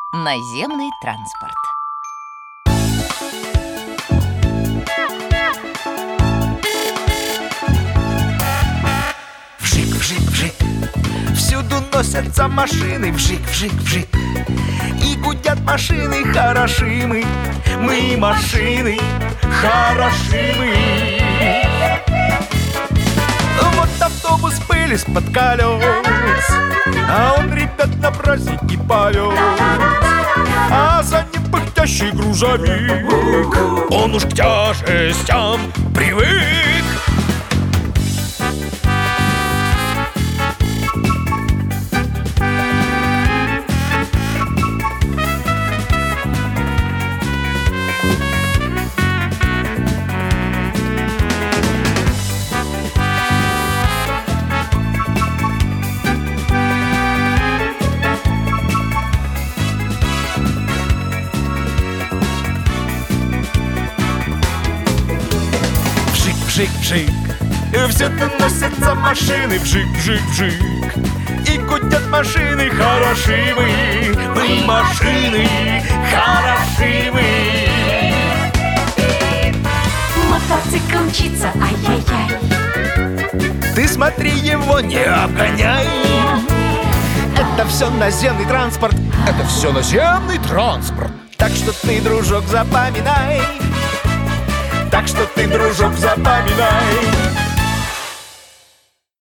Наземный транспорт. Вжик, вжик, вжик. Всюду носятся машины. Вжик, вжик, вжик. И гудят машины, хороши мы. Мы машины, хороши мы. Вот автобус пыль из-под колес, а он ребят на праздники повез. А за ним пыхтящий грузовик, он уж к тяжестям привык. Вжик-вжик, всюду носятся машины. Вжик-вжик-вжик. И гудят машины, хороши мы. Мы машины, хороши мы. Мотоцикл мчится, ай-яй-яй. Ты смотри, его не обгоняй. Это все наземный транспорт. Это все наземный транспорт. Так что ты, дружок, запоминай. Так что ты, дружок, запоминай.